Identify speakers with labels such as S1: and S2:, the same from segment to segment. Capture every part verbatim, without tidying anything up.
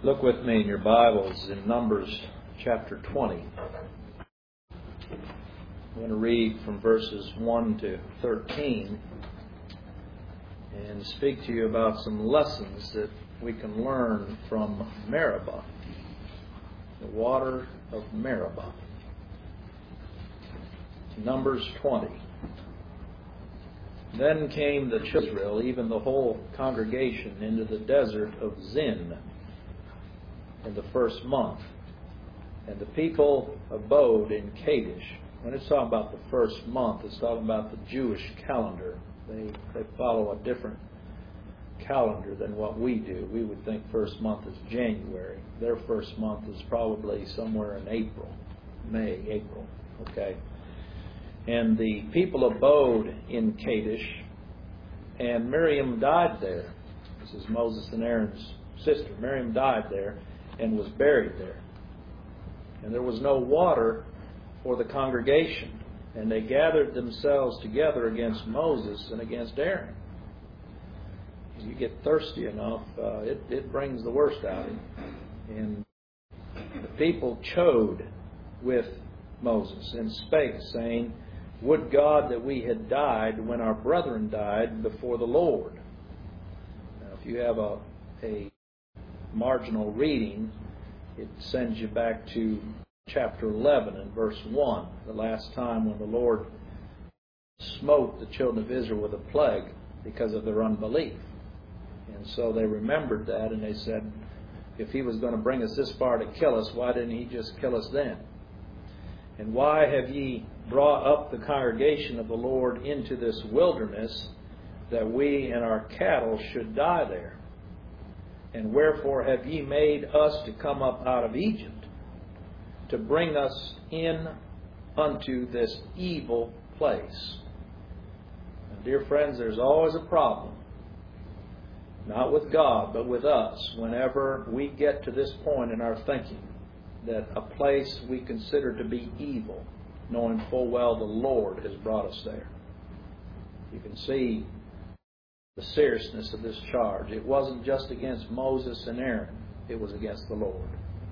S1: Look with me in your Bibles in Numbers chapter twenty. I'm going to read from verses one to thirteen and speak to you about some lessons that we can learn from Meribah, the water of Meribah. Numbers twenty. Then came the children of Israel, even the whole congregation, into the desert of Zin in the first month. And the people abode in Kadesh. When it's talking about the first month, it's talking about the Jewish calendar. They, they follow a different calendar than what we do. We would think first month is January. Their first month is probably somewhere in April, May, April. Okay. And the people abode in Kadesh, and Miriam died there. This is Moses and Aaron's sister. Miriam died there and was buried there. And there was no water for the congregation, and they gathered themselves together against Moses and against Aaron. As you get thirsty enough, uh, it, it brings the worst out of you. And the people chode with Moses and spake, saying, Would God that we had died when our brethren died before the Lord. Now, if you have a, a marginal reading, it sends you back to chapter eleven and verse one, the last time when the Lord smote the children of Israel with a plague because of their unbelief. And so they remembered that, and they said, if he was going to bring us this far to kill us, why didn't he just kill us then? And why have ye brought up the congregation of the Lord into this wilderness, that we and our cattle should die there? And wherefore have ye made us to come up out of Egypt, to bring us in unto this evil place? And dear friends, there's always a problem. Not with God, but with us, whenever we get to this point in our thinking, that a place we consider to be evil, knowing full well the Lord has brought us there. You can see the seriousness of this charge. It wasn't just against Moses and Aaron. It was against the Lord.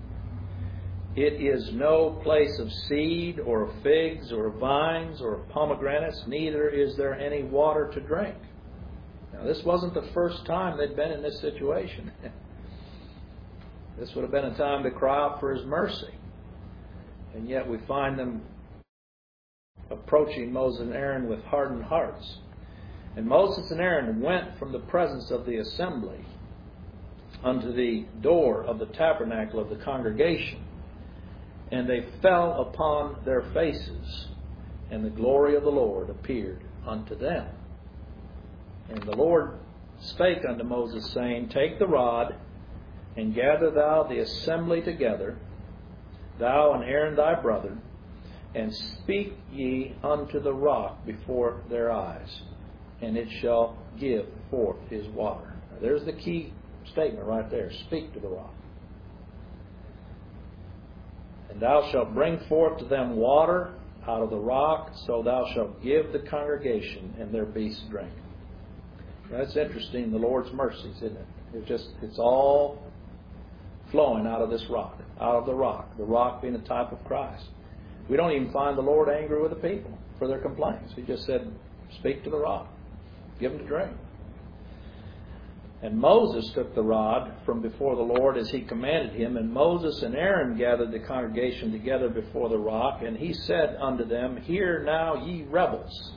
S1: It is no place of seed or of figs or of vines or of pomegranates, neither is there any water to drink. Now, this wasn't the first time they'd been in this situation. This would have been a time to cry out for His mercy. And yet we find them approaching Moses and Aaron with hardened hearts. And Moses and Aaron went from the presence of the assembly unto the door of the tabernacle of the congregation, and they fell upon their faces, and the glory of the Lord appeared unto them. And the Lord spake unto Moses, saying, Take the rod, and gather thou the assembly together, thou and Aaron thy brother, and speak ye unto the rock before their eyes, and it shall give forth his water. Now, there's the key statement right there. Speak to the rock. And thou shalt bring forth to them water out of the rock, so thou shalt give the congregation and their beasts drink. Now, that's interesting, the Lord's mercies, isn't it? It's just, it's all flowing out of this rock, out of the rock, the rock being a type of Christ. We don't even find the Lord angry with the people for their complaints. He just said, speak to the rock. Give them to drink. And Moses took the rod from before the Lord as he commanded him, and Moses and Aaron gathered the congregation together before the rock, and he said unto them, Hear now, ye rebels,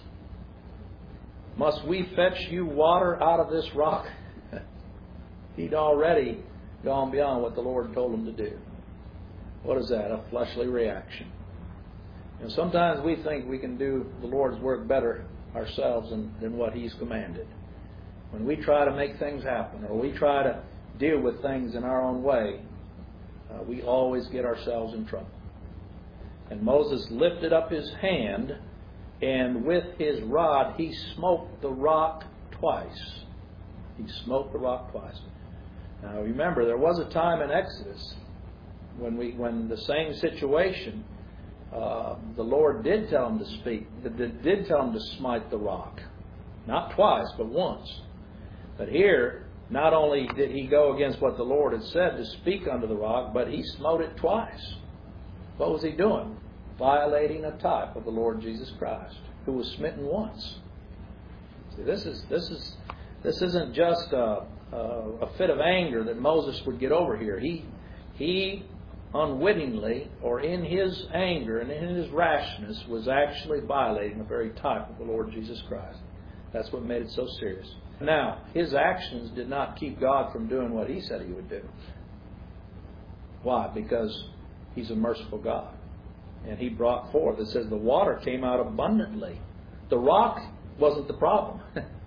S1: must we fetch you water out of this rock? He'd already gone beyond what the Lord told him to do. What is that? A fleshly reaction. And sometimes we think we can do the Lord's work better ourselves than, than what He's commanded. When we try to make things happen, or we try to deal with things in our own way, uh, we always get ourselves in trouble. And Moses lifted up his hand, and with his rod he smote the rock twice. He smote the rock twice. Now remember, there was a time in Exodus when we, when the same situation, uh, the Lord did tell him to speak, did tell him to smite the rock. Not twice, but once. But here, not only did he go against what the Lord had said to speak unto the rock, but he smote it twice. What was he doing? Violating a type of the Lord Jesus Christ, who was smitten once. See, this is this is this isn't just a, a, a fit of anger that Moses would get over here. He he unwittingly, or in his anger and in his rashness, was actually violating the very type of the Lord Jesus Christ. That's what made it so serious. Now, his actions did not keep God from doing what he said he would do. Why? Because he's a merciful God. And he brought forth, it says the water came out abundantly. The rock wasn't the problem.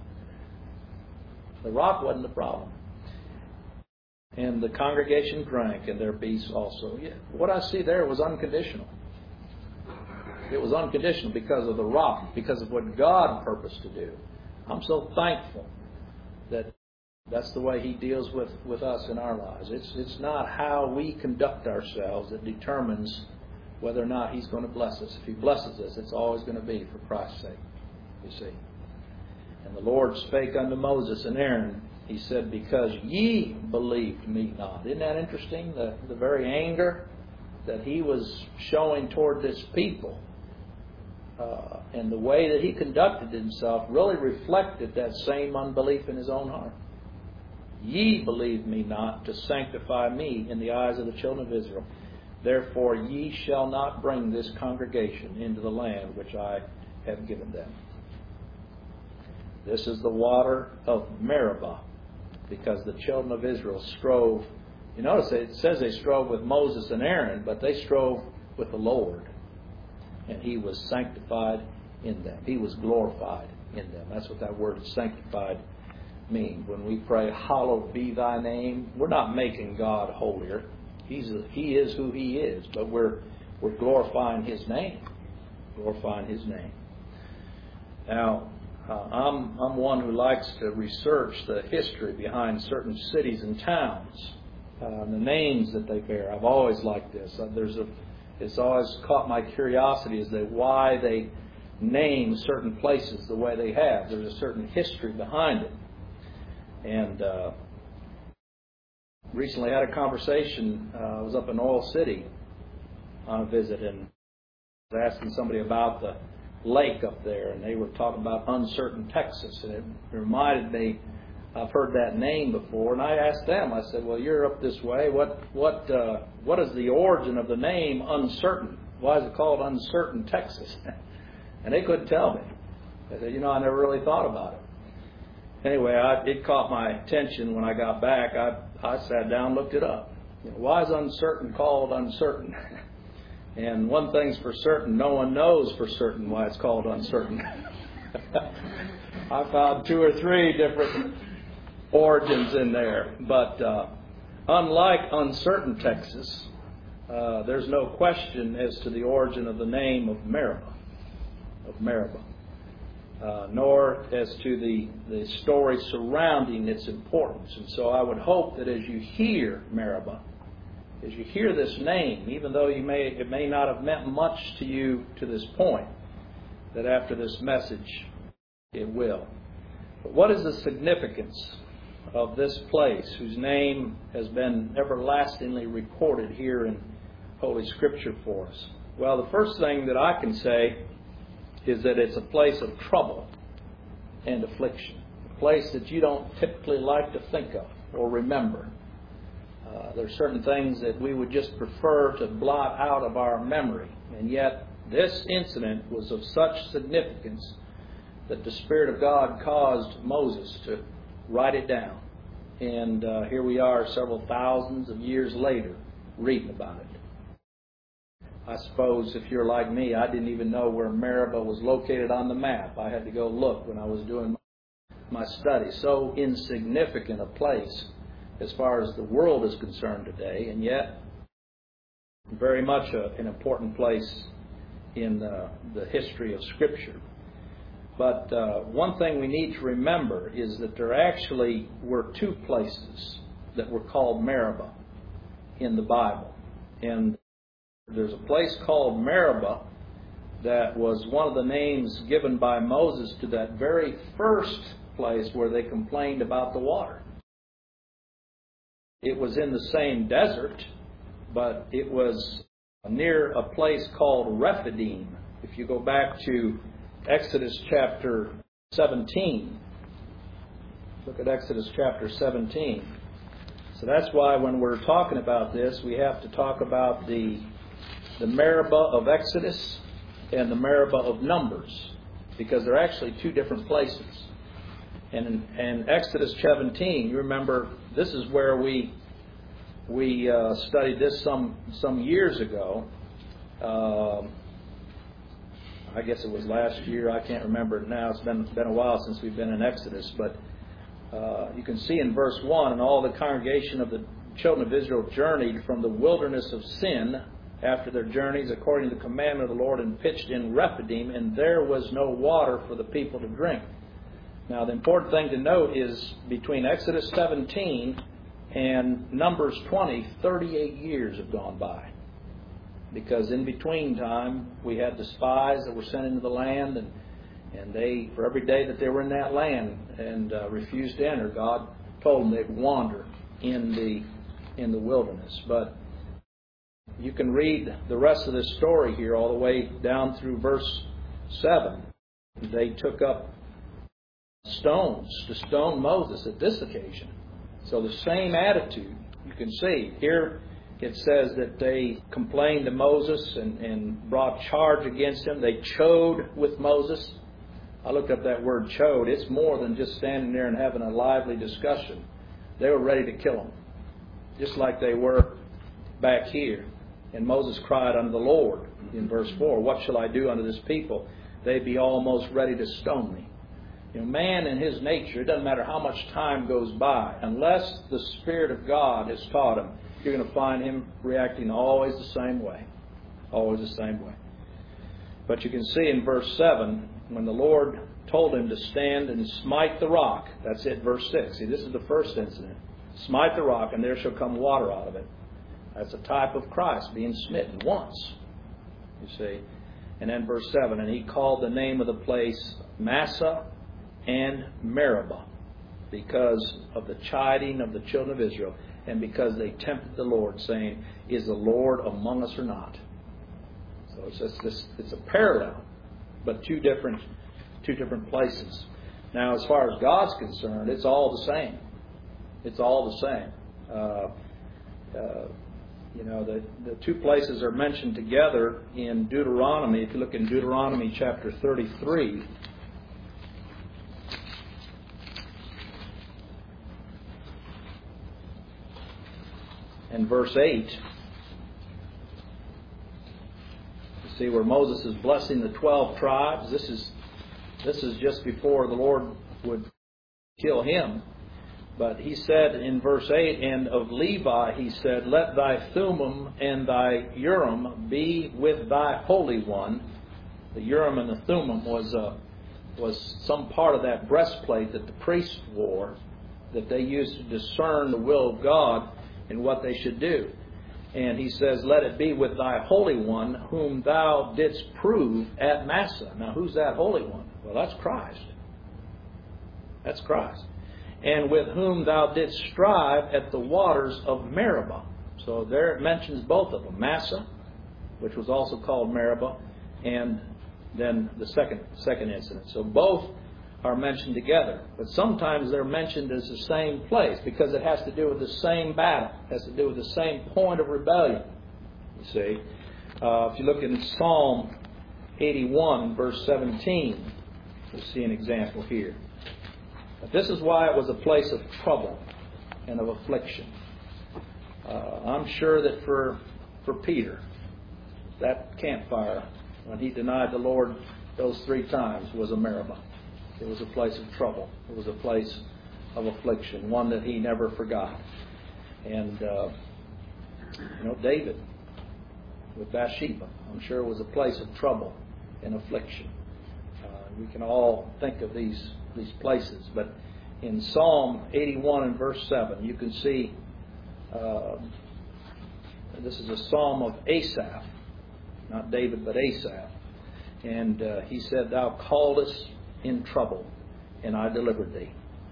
S1: The rock wasn't the problem. And the congregation drank, and their beasts also. Yeah, what I see there was unconditional. It was unconditional because of the rock, because of what God purposed to do. I'm so thankful that that's the way he deals with, with us in our lives. It's, it's not how we conduct ourselves that determines whether or not he's going to bless us. If he blesses us, it's always going to be for Christ's sake, you see. And the Lord spake unto Moses and Aaron, he said, because ye believed me not. Isn't that interesting? The, the very anger that he was showing toward this people uh, and the way that he conducted himself really reflected that same unbelief in his own heart. Ye believed me not to sanctify me in the eyes of the children of Israel. Therefore ye shall not bring this congregation into the land which I have given them. This is the water of Meribah, because the children of Israel strove. You notice it says they strove with Moses and Aaron, but they strove with the Lord. And he was sanctified in them. He was glorified in them. That's what that word sanctified means. When we pray, hallowed be thy name, we're not making God holier. He's a, he is who he is, but we're we're glorifying his name. Glorifying his name. Now, Uh, I'm, I'm one who likes to research the history behind certain cities and towns, uh, and the names that they bear. I've always liked this. Uh, there's a, it's always caught my curiosity as to why they name certain places the way they have. There's a certain history behind it. And uh, recently I had a conversation. Uh, I was up in Oil City on a visit, and I was asking somebody about the lake up there, and they were talking about Uncertain, Texas, and it reminded me, I've heard that name before, and I asked them, I said, well, you're up this way, what what uh, what is the origin of the name Uncertain? Why is it called Uncertain, Texas? And they couldn't tell me. I said, you know, I never really thought about it. Anyway, I, it caught my attention when I got back. I, I sat down and looked it up. You know, why is Uncertain called Uncertain? And one thing's for certain, no one knows for certain why it's called Uncertain. I found two or three different origins in there. But uh, unlike Uncertain, Texas, uh, there's no question as to the origin of the name of Meribah, of Meribah, uh, nor as to the, the story surrounding its importance. And so I would hope that as you hear Meribah, as you hear this name, even though you may it may not have meant much to you to this point, that after this message it will. But what is the significance of this place whose name has been everlastingly recorded here in Holy Scripture for us? Well, the first thing that I can say is that it's a place of trouble and affliction, a place that you don't typically like to think of or remember. Uh, there are certain things that we would just prefer to blot out of our memory. And yet, this incident was of such significance that the Spirit of God caused Moses to write it down. And uh, here we are several thousands of years later reading about it. I suppose if you're like me, I didn't even know where Meribah was located on the map. I had to go look when I was doing my study. So insignificant a place as far as the world is concerned today, and yet very much a, an important place in uh, the history of Scripture. But uh, one thing we need to remember is that there actually were two places that were called Meribah in the Bible. And there's a place called Meribah that was one of the names given by Moses to that very first place where they complained about the water. it was in the same desert, but it was near a place called Rephidim. If you go back to Exodus chapter seventeen, look at Exodus chapter seventeen. So that's why when we're talking about this, we have to talk about the the Meribah of Exodus and the Meribah of Numbers, because they're actually two different places. And in, in Exodus seventeen, you remember, this is where we we uh, studied this some some years ago. Uh, I guess it was last year. I can't remember it now. It's been been a while since we've been in Exodus, but uh, you can see in verse one, and all the congregation of the children of Israel journeyed from the wilderness of Sin after their journeys according to the commandment of the Lord, and pitched in Rephidim, and there was no water for the people to drink. Now, the important thing to note is between Exodus seventeen and Numbers twenty, thirty-eight years have gone by. Because in between time, we had the spies that were sent into the land, and and they, for every day that they were in that land and uh, refused to enter, God told them they'd wander in the in the wilderness. But you can read the rest of this story here all the way down through verse seven. They took up stones to stone Moses at this occasion. So the same attitude, you can see. Here it says that they complained to Moses and, and brought charge against him. They chode with Moses. I looked up that word chode. It's more than just standing there and having a lively discussion. They were ready to kill him, just like they were back here. And Moses cried unto the Lord in verse four, "What shall I do unto this people? They be almost ready to stone me." You know, man in his nature, it doesn't matter how much time goes by, unless the Spirit of God has taught him, you're going to find him reacting always the same way. Always the same way. But you can see in verse seven, when the Lord told him to stand and smite the rock, that's it, verse six. See, this is the first incident. Smite the rock, and there shall come water out of it. That's a type of Christ being smitten once, you see. And then verse seven, and he called the name of the place Massah and Meribah, because of the chiding of the children of Israel, and because they tempted the Lord, saying, "Is the Lord among us or not?" So it's just this, it's a parallel, but two different two different places. Now, as far as God's concerned, it's all the same. It's all the same. Uh, uh, you know, the, the two places are mentioned together in Deuteronomy. If you look in Deuteronomy chapter thirty-three, and verse eight, you see where Moses is blessing the twelve tribes. This is this is just before the Lord would kill him. But he said in verse eight, and of Levi he said, "Let thy Thummim and thy Urim be with thy Holy One." The Urim and the Thummim was uh, was some part of that breastplate that the priests wore, that they used to discern the will of God and what they should do. And he says, "Let it be with thy Holy One, whom thou didst prove at Massah." Now, who's that Holy One? Well, that's Christ. That's Christ. "And with whom thou didst strive at the waters of Meribah." So there it mentions both of them. Massah, which was also called Meribah, and then the second second incident. So both are mentioned together. But sometimes they're mentioned as the same place, because it has to do with the same battle. It has to do with the same point of rebellion. You see. Uh, if you look in Psalm eighty-one, verse seventeen, you'll see an example here. But this is why it was a place of trouble and of affliction. Uh, I'm sure that for for Peter, that campfire, when he denied the Lord those three times, was a Meribah. It was a place of trouble. It was a place of affliction, one that he never forgot. And, uh, you know, David with Bathsheba, I'm sure it was a place of trouble and affliction. Uh, we can all think of these these places. But in Psalm eighty-one and verse seven, you can see uh, this is a psalm of Asaph, not David, but Asaph. And uh, he said, "Thou calledest in trouble, and I delivered thee.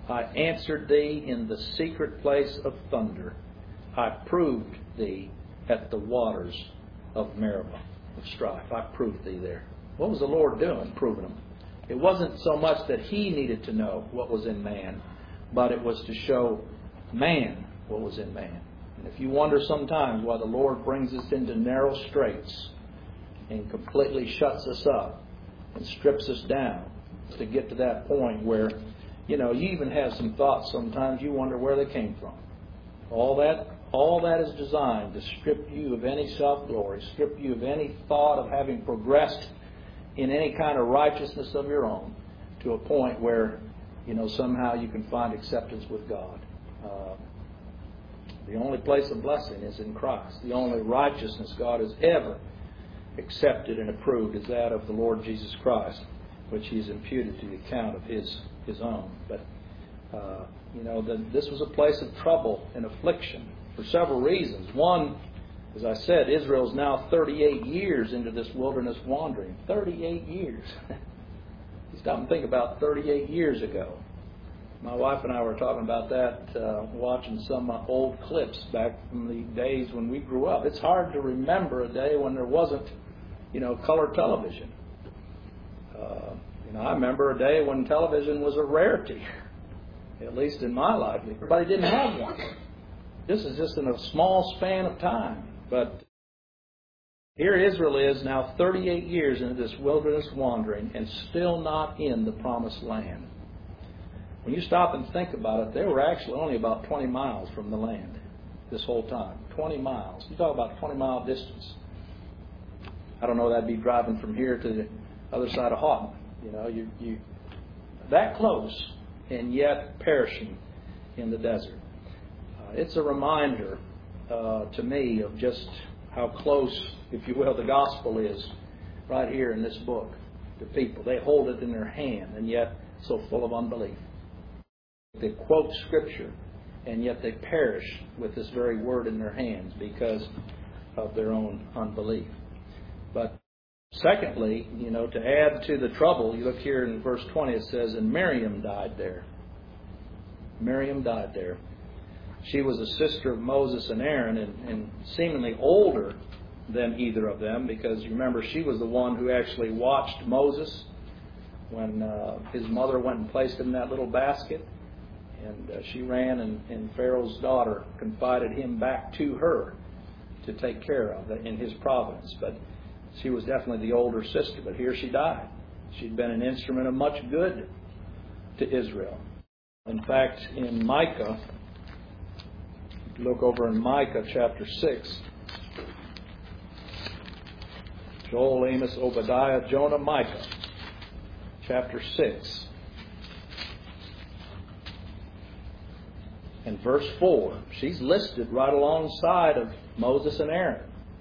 S1: I answered thee in the secret place of thunder. I proved thee at the waters of Meribah, of strife. I proved thee there. What was the Lord doing, proving them? It wasn't so much that He needed to know what was in man, but it was to show man what was in man. And if you wonder sometimes why the Lord brings us into narrow straits and completely shuts us up and strips us down, to get to that point where, you know, you even have some thoughts sometimes you wonder where they came from. All that all that is designed to strip you of any self-glory, strip you of any thought of having progressed in any kind of righteousness of your own, to a point where, you know, somehow you can find acceptance with God. Uh, the only place of blessing is in Christ. The only righteousness God has ever accepted and approved is that of the Lord Jesus Christ, which He's imputed to the account of His His own. But, uh, you know, the, this was a place of trouble and affliction for several reasons. One, as I said, Israel is now thirty-eight years into this wilderness wandering. thirty-eight years. You stop and think about thirty-eight years ago. My wife and I were talking about that, uh, watching some uh, old clips back from the days when we grew up. It's hard to remember a day when there wasn't, you know, color television. Uh, you know, I remember a day when television was a rarity, at least in my life. Everybody didn't have one. This is just in a small span of time. But here Israel is now thirty-eight years into this wilderness wandering and still not in the promised land. When you stop and think about it, they were actually only about twenty miles from the land this whole time. twenty miles. You talk about a twenty mile distance. I don't know, that'd be driving from here to the other side of Houghton. You know, you, you that close and yet perishing in the desert. Uh, it's a reminder uh, to me of just how close, if you will, the gospel is right here in this book to people. They hold it in their hand and yet so full of unbelief. They quote Scripture and yet they perish with this very word in their hands because of their own unbelief. But secondly, you know, to add to the trouble, you look here in verse twenty, it says, and Miriam died there. Miriam died there. She was a sister of Moses and Aaron, and, and seemingly older than either of them, because you remember she was the one who actually watched Moses when uh, his mother went and placed him in that little basket. And uh, she ran, and, and Pharaoh's daughter confided him back to her to take care of it in his providence. But she was definitely the older sister, but here she died. She'd been an instrument of much good to Israel. In fact, in Micah, look over in Micah chapter six, Joel, Amos, Obadiah, Jonah, Micah, chapter six. And verse four, she's listed right alongside of Moses and Aaron.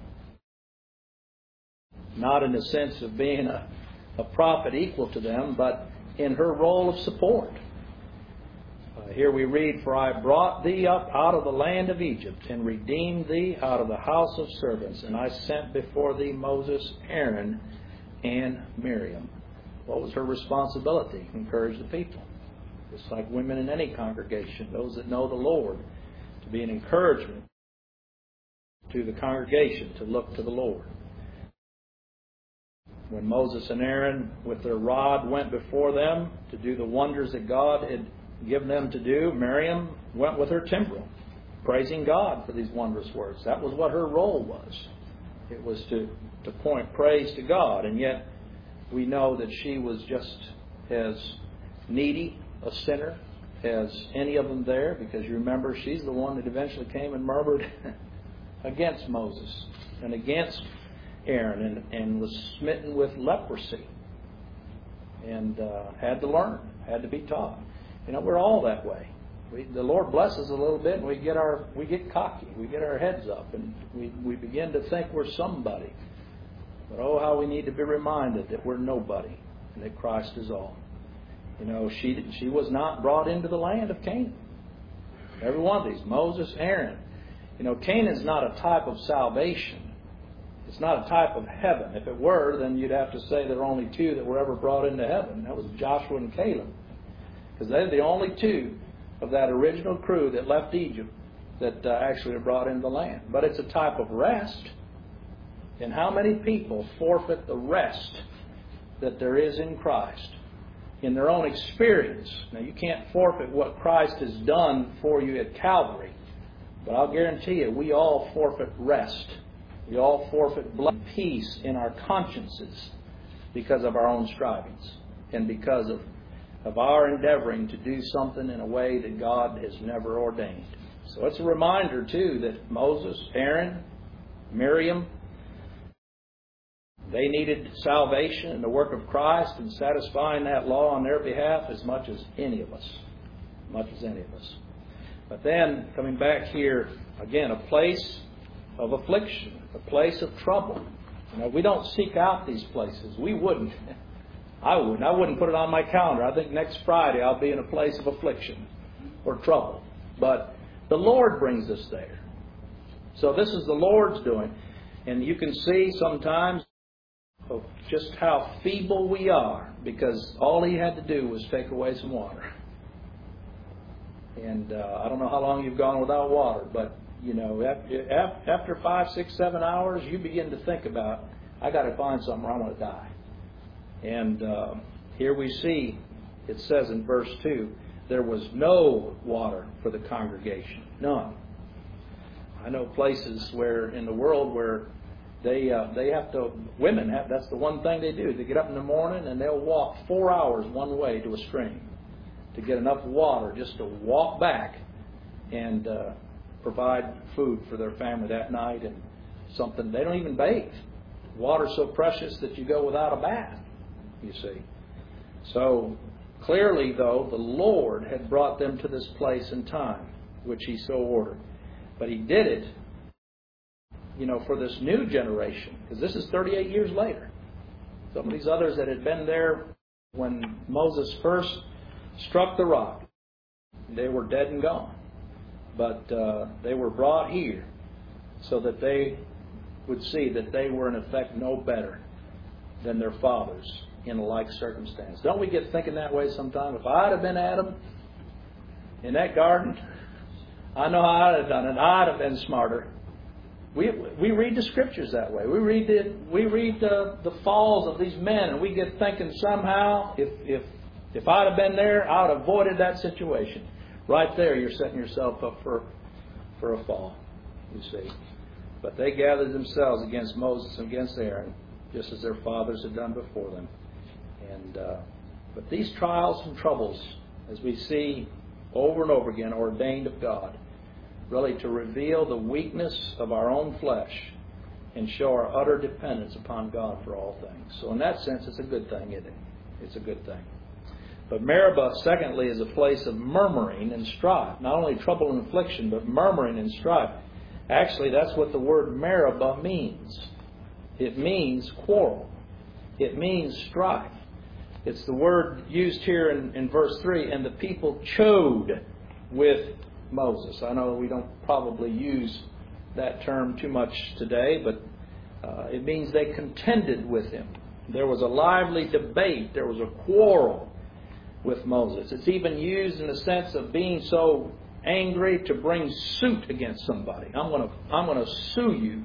S1: Not in the sense of being a, a prophet equal to them, but in her role of support. Uh, here we read, for I brought thee up out of the land of Egypt, and redeemed thee out of the house of servants, and I sent before thee Moses, Aaron, and Miriam. What was her responsibility? Encourage the people. Just like women in any congregation, those that know the Lord, to be an encouragement to the congregation to look to the Lord. When Moses and Aaron with their rod went before them to do the wonders that God had given them to do, Miriam went with her timbrel, praising God for these wondrous works. That was what her role was. It was to, to point praise to God. And yet we know that she was just as needy a sinner as any of them there, because you remember she's the one that eventually came and murmured against Moses and against Aaron, and, and was smitten with leprosy and uh, had to learn, had to be taught. You know, we're all that way. We, the Lord blesses a little bit, and we get our we get cocky, we get our heads up, and we, we begin to think we're somebody. But oh, how we need to be reminded that we're nobody and that Christ is all. You know, she she was not brought into the land of Canaan. Every one of these, Moses, Aaron. You know, Canaan's not a type of salvation. It's not a type of heaven. If it were, then you'd have to say there are only two that were ever brought into heaven. That was Joshua and Caleb. Because they're the only two of that original crew that left Egypt that uh, actually are brought into the land. But it's a type of rest. And how many people forfeit the rest that there is in Christ in their own experience? Now, you can't forfeit what Christ has done for you at Calvary, but I'll guarantee you, we all forfeit rest. We all forfeit blood, peace in our consciences because of our own strivings and because of, of our endeavoring to do something in a way that God has never ordained. So it's a reminder, too, that Moses, Aaron, Miriam, they needed salvation and the work of Christ and satisfying that law on their behalf as much as any of us. As much as any of us. But then, coming back here, again, a place of affliction, a place of trouble. You know, we don't seek out these places. We wouldn't. I wouldn't. I wouldn't put it on my calendar. I think next Friday I'll be in a place of affliction or trouble. But the Lord brings us there. So this is the Lord's doing. And you can see sometimes of just how feeble we are, because all He had to do was take away some water. And uh, I don't know how long you've gone without water, but you know, after five, six, seven hours, you begin to think about, I got to find something or I'm going to die. And uh, here we see, it says in verse two, there was no water for the congregation, none. I know places where in the world where they uh, they have to, women have, that's the one thing they do. They get up in the morning and they'll walk four hours one way to a stream to get enough water just to walk back and uh, provide food for their family that night and something. They don't even bathe. Water's so precious that you go without a bath, you see. So clearly, though, the Lord had brought them to this place and time, which He so ordered. But He did it, you know, for this new generation, because this is thirty-eight years later. Some of these others that had been there when Moses first struck the rock, they were dead and gone. But uh, they were brought here so that they would see that they were in effect no better than their fathers in a like circumstance. Don't we get thinking that way sometimes? If I'd have been Adam in that garden, I know how I'd have done it. I'd have been smarter. We we read the Scriptures that way. We read the we read the, the falls of these men, and we get thinking somehow if if if I'd have been there, I would have avoided that situation. Right there, you're setting yourself up for for a fall, you see. But they gathered themselves against Moses and against Aaron, just as their fathers had done before them. And uh, but these trials and troubles, as we see over and over again, ordained of God, really to reveal the weakness of our own flesh and show our utter dependence upon God for all things. So in that sense, it's a good thing, isn't it? It's a good thing. But Meribah, secondly, is a place of murmuring and strife. Not only trouble and affliction, but murmuring and strife. Actually, that's what the word Meribah means. It means quarrel. It means strife. It's the word used here in, in verse three, and the people chode with Moses. I know we don't probably use that term too much today, but uh, it means they contended with him. There was a lively debate. There was a quarrel with Moses. It's even used in the sense of being so angry to bring suit against somebody. I'm going to I'm going to sue you.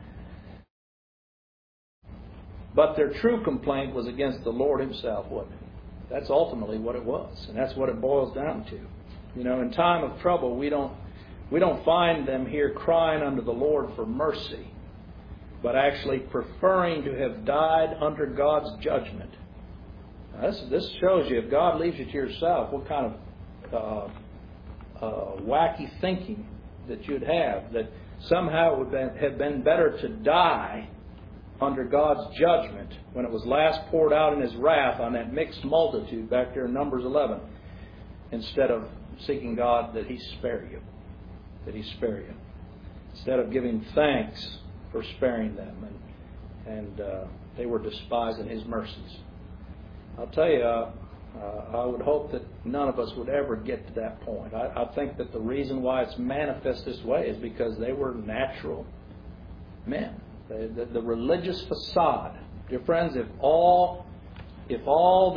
S1: But their true complaint was against the Lord Himself, wasn't it? That's ultimately what it was, and that's what it boils down to. You know, in time of trouble, we don't we don't find them here crying unto the Lord for mercy, but actually preferring to have died under God's judgment. Now, this, this shows you, if God leaves you to yourself, what kind of uh, uh, wacky thinking that you'd have, that somehow it would been, have been better to die under God's judgment when it was last poured out in His wrath on that mixed multitude back there in Numbers eleven, instead of seeking God that He spare you, that He spare you, instead of giving thanks for sparing them, and and uh, they were despising His mercies. I'll tell you, uh, uh, I would hope that none of us would ever get to that point. I, I think that the reason why it's manifest this way is because they were natural men. The, the, the religious facade. Dear friends, if all if all that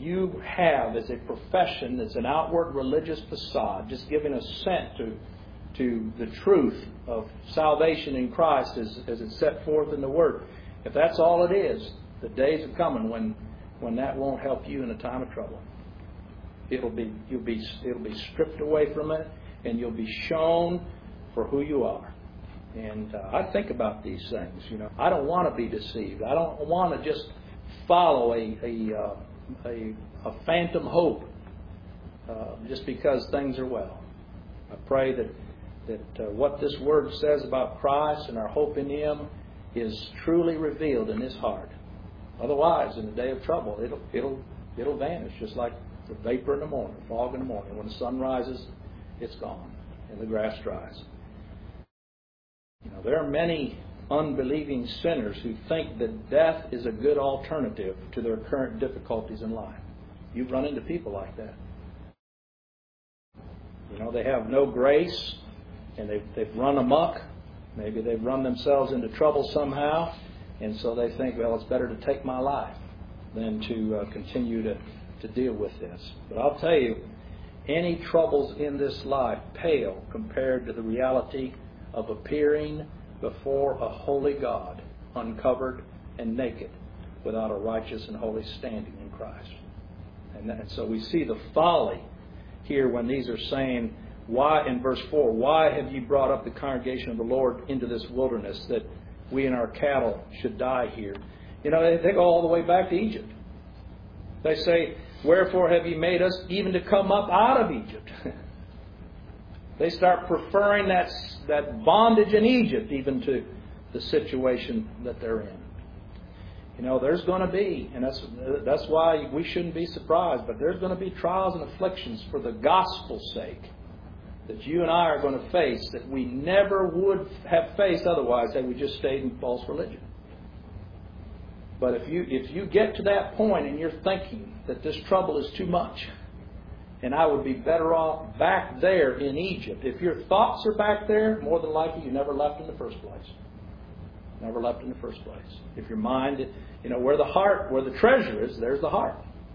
S2: you have as a profession that's an outward religious facade, just giving assent to, to the truth of salvation in Christ as, as it's set forth in the Word, if that's all it is, the days are coming when, when that won't help you in a time of trouble. It'll be, you'll be, it'll be stripped away from it, and you'll be shown for who you are. And uh, I think about these things. You know, I don't want to be deceived. I don't want to just follow a a uh, a, a phantom hope uh, just because things are well. I pray that that uh, what this Word says about Christ and our hope in Him is truly revealed in His heart. Otherwise, in the day of trouble, it'll it'll it'll vanish, just like the vapor in the morning, fog in the morning. When the sun rises, it's gone, and the grass dries. You know, there are many unbelieving sinners who think that death is a good alternative to their current difficulties in life. You've run into people like that. You know, they have no grace, and they've, they've run amok. Maybe they've run themselves into trouble somehow, and so they think, well, it's better to take my life than to uh, continue to, to deal with this. But I'll tell you, any troubles in this life pale compared to the reality of appearing before a holy God, uncovered and naked, without a righteous and holy standing in Christ. And, that, and so we see the folly here when these are saying, why, in verse four, why have you brought up the congregation of the Lord into this wilderness, that we and our cattle should die here? You know, they, they go all the way back to Egypt. They say, wherefore have you made us even to come up out of Egypt? They start preferring that, that bondage in Egypt even to the situation that they're in. You know, there's going to be, and that's, that's why we shouldn't be surprised, but there's going to be trials and afflictions for the gospel's sake that you and I are going to face that we never would have faced otherwise had we just stayed in false religion. But if you, if you get to that point and you're thinking that this trouble is too much, and I would be better off back there in Egypt. If your thoughts are back there, more than likely you never left in the first place. Never left in the first place. If your mind, you know, where the heart, where the treasure is, there's the heart.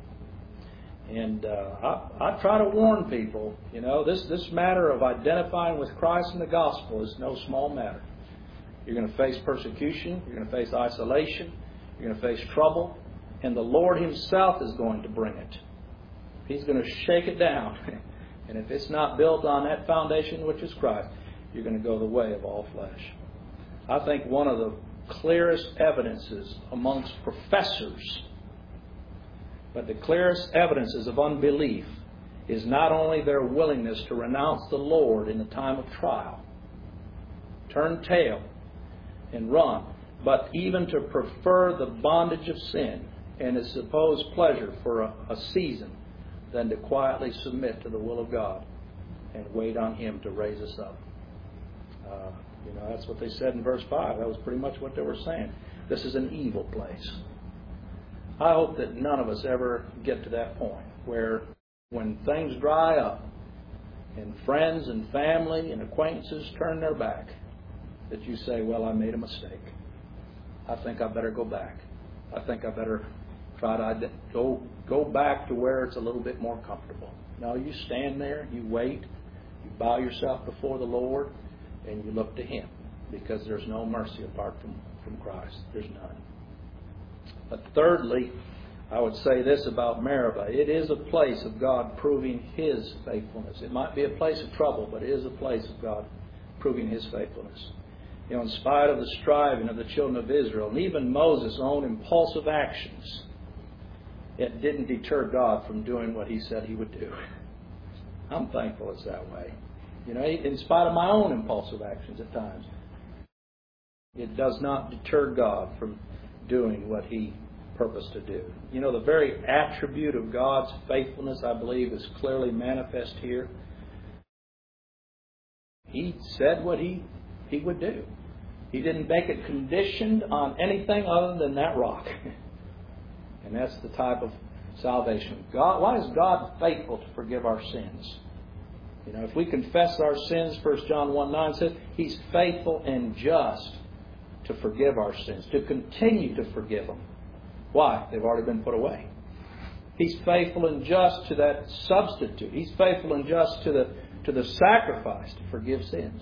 S2: And uh, I, I try to warn people, you know, this, this matter of identifying with Christ and the gospel is no small matter. You're going to face persecution. You're going to face isolation. You're going to face trouble. And the Lord Himself is going to bring it. He's going to shake it down. And if it's not built on that foundation, which is Christ, you're going to go the way of all flesh. I think one of the clearest evidences amongst professors, but the clearest evidences of unbelief, is not only their willingness to renounce the Lord in the time of trial, turn tail and run, but even to prefer the bondage of sin and its supposed pleasure for a, a season, than to quietly submit to the will of God and wait on Him to raise us up. Uh, you know, that's what they said in verse five. That was pretty much what they were saying. This is an evil place. I hope that none of us ever get to that point where when things dry up and friends and family and acquaintances turn their back, that you say, well, I made a mistake. I think I better go back. I think I better try to go go back to where it's a little bit more comfortable. No, you stand there, you wait, you bow yourself before the Lord, and you look to Him, because there's no mercy apart from, from Christ. There's none. But thirdly, I would say this about Meribah. It is a place of God proving His faithfulness. It might be a place of trouble, but it is a place of God proving His faithfulness. You know, in spite of the striving of the children of Israel, and even Moses' own impulsive actions, it didn't deter God from doing what He said He would do. I'm thankful it's that way. You know, in spite of my own impulsive actions at times, it does not deter God from doing what He purposed to do. You know, the very attribute of God's faithfulness, I believe, is clearly manifest here. He said what He, he would do. He didn't make it conditioned on anything other than that rock. And that's the type of salvation. God, why is God faithful to forgive our sins? You know, if we confess our sins, First John one nine says, He's faithful and just to forgive our sins, to continue to forgive them. Why? They've already been put away. He's faithful and just to that substitute. He's faithful and just to the to the sacrifice to forgive sins.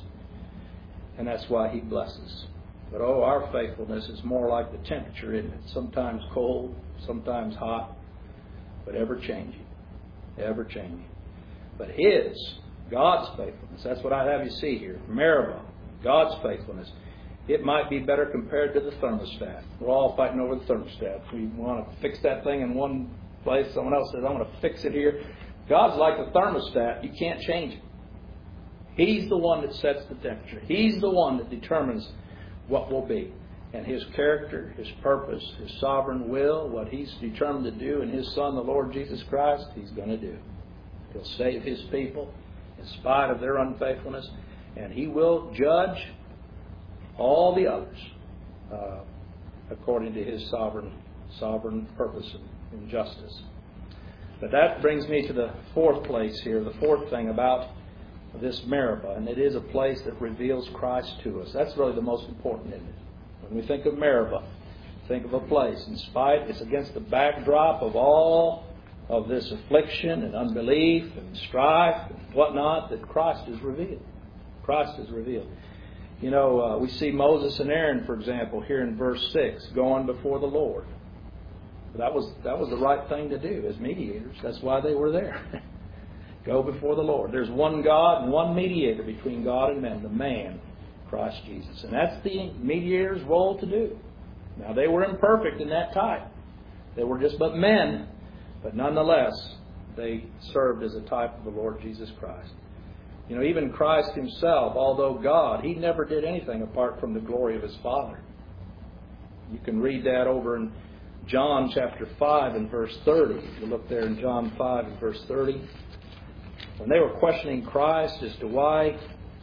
S2: And that's why He blesses. But oh, our faithfulness is more like the temperature, isn't it? Sometimes cold, sometimes hot, but ever changing. Ever changing. But His, God's faithfulness, that's what I have you see here. Meribah, God's faithfulness. It might be better compared to the thermostat. We're all fighting over the thermostat. We want to fix that thing in one place. Someone else says, I want to fix it here. God's like the thermostat. You can't change it. He's the one that sets the temperature. He's the one that determines what will be. And His character, His purpose, His sovereign will, what He's determined to do in His Son, the Lord Jesus Christ, He's going to do. He'll save His people in spite of their unfaithfulness. And He will judge all the others uh, according to His sovereign sovereign purpose and, and justice. But that brings me to the fourth place here, the fourth thing about this Meribah, and it is a place that reveals Christ to us. That's really the most important, isn't it? When we think of Meribah, think of a place, in spite, it's against the backdrop of all of this affliction and unbelief and strife and whatnot, that Christ is revealed. Christ is revealed. You know, uh, we see Moses and Aaron, for example, here in verse six, going before the Lord. That was that was the right thing to do as mediators. That's why they were there. Go before the Lord. There's one God and one mediator between God and men, the man, Christ Jesus. And that's the mediator's role to do. Now, they were imperfect in that type. They were just but men. But nonetheless, they served as a type of the Lord Jesus Christ. You know, even Christ Himself, although God, He never did anything apart from the glory of His Father. You can read that over in John chapter five and verse thirty. If you look there in John five and verse thirty. When they were questioning Christ as to why,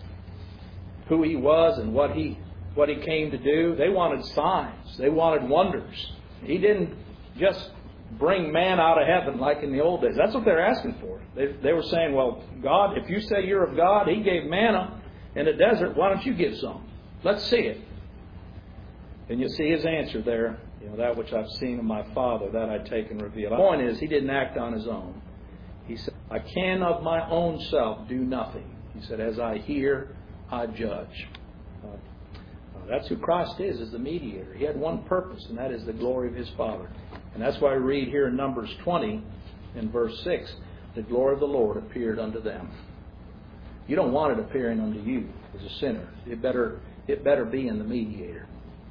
S2: who He was and what He what He came to do, they wanted signs. They wanted wonders. He didn't just bring man out of heaven like in the old days. That's what they're asking for. They, they were saying, well, God, if you say you're of God, He gave manna in the desert. Why don't you give some? Let's see it. And you see His answer there. You know, that which I've seen of my Father, that I take and reveal. The point is, He didn't act on His own. He said, I can of my own self do nothing. He said, as I hear, I judge. Uh, that's who Christ is, as the mediator. He had one purpose, and that is the glory of His Father. And that's why we read here in Numbers twenty, in verse six, the glory of the Lord appeared unto them. You don't want it appearing unto you as a sinner. It better, it better be in the mediator.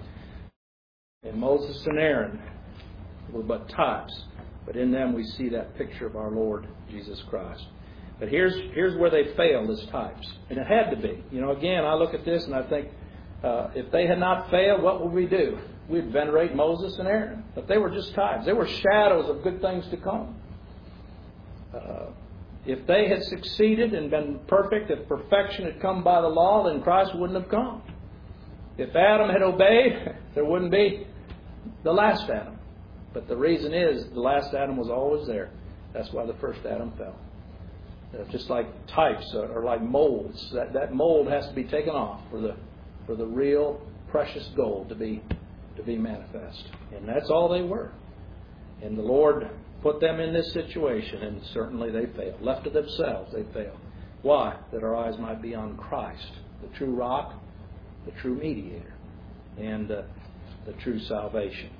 S2: And Moses and Aaron were but types, but in them we see that picture of our Lord Jesus Christ. But here's here's where they failed as types. And it had to be. You know, again, I look at this and I think, uh, if they had not failed, what would we do? We'd venerate Moses and Aaron. But they were just types. They were shadows of good things to come. Uh, if they had succeeded and been perfect, if perfection had come by the law, then Christ wouldn't have come. If Adam had obeyed, there wouldn't be the last Adam. But the reason is, the last Adam was always there. That's why the first Adam fell. Uh, just like types or like molds. That, that mold has to be taken off for the for the real precious gold to be to be manifest. And that's all they were. And the Lord put them in this situation, and certainly they failed. Left to themselves, they failed. Why? That our eyes might be on Christ, the true rock, the true mediator, and uh, the true salvation.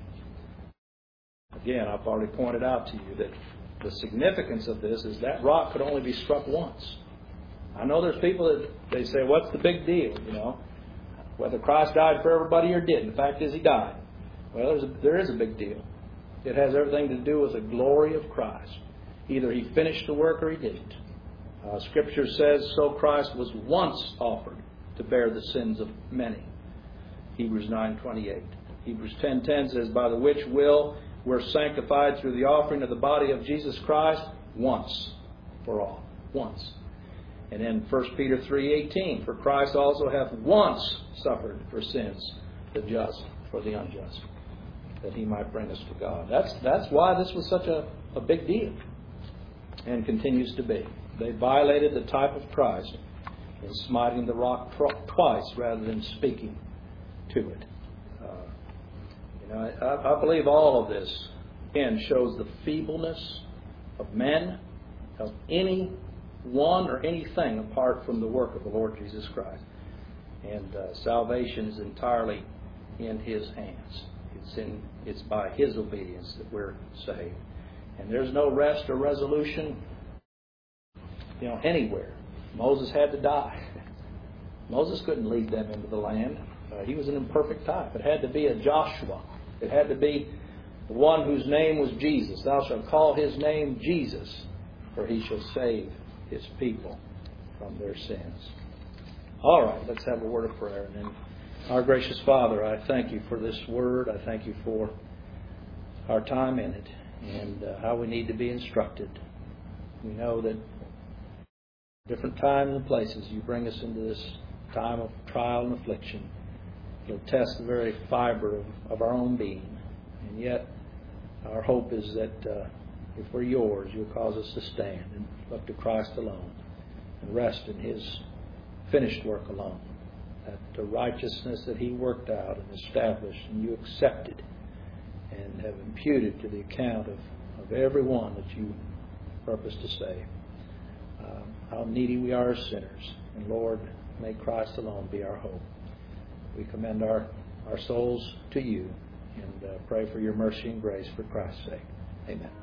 S2: Again, I've already pointed out to you that the significance of this is that rock could only be struck once. I know there's people that they say, what's the big deal, you know? Whether Christ died for everybody or didn't. The fact is He died. Well, there's a, there is a big deal. It has everything to do with the glory of Christ. Either He finished the work or He didn't. Uh, Scripture says, so Christ was once offered to bear the sins of many. Hebrews nine twenty-eight. Hebrews ten ten says, by the which will we're sanctified through the offering of the body of Jesus Christ once for all. Once. And in First Peter three eighteen, for Christ also hath once suffered for sins, the just for the unjust, that He might bring us to God. That's that's why this was such a, a big deal, and continues to be. They violated the type of Christ in smiting the rock twice rather than speaking to it. Uh, you know, I, I believe all of this, again, shows the feebleness of men, of any one or anything apart from the work of the Lord Jesus Christ. And uh, salvation is entirely in His hands. It's in it's by His obedience that we're saved. And there's no rest or resolution, you know, anywhere. Moses had to die. Moses couldn't lead them into the land. Uh, he was an imperfect type. It had to be a Joshua. It had to be the one whose name was Jesus. Thou shalt call his name Jesus, for he shall save his people from their sins. All right, let's have a word of prayer. And then, our gracious Father, I thank you for this word. I thank you for our time in it and uh, how we need to be instructed. We know that different times and places you bring us into this time of trial and affliction. You'll test the very fiber of, of our own being. And yet, our hope is that uh, if we're yours, you'll cause us to stand and look to Christ alone and rest in His finished work alone. That the righteousness that He worked out and established and you accepted and have imputed to the account of, of every one that you purpose to save. Um, how needy we are as sinners. And Lord, may Christ alone be our hope. We commend our, our souls to you and uh, pray for your mercy and grace for Christ's sake. Amen.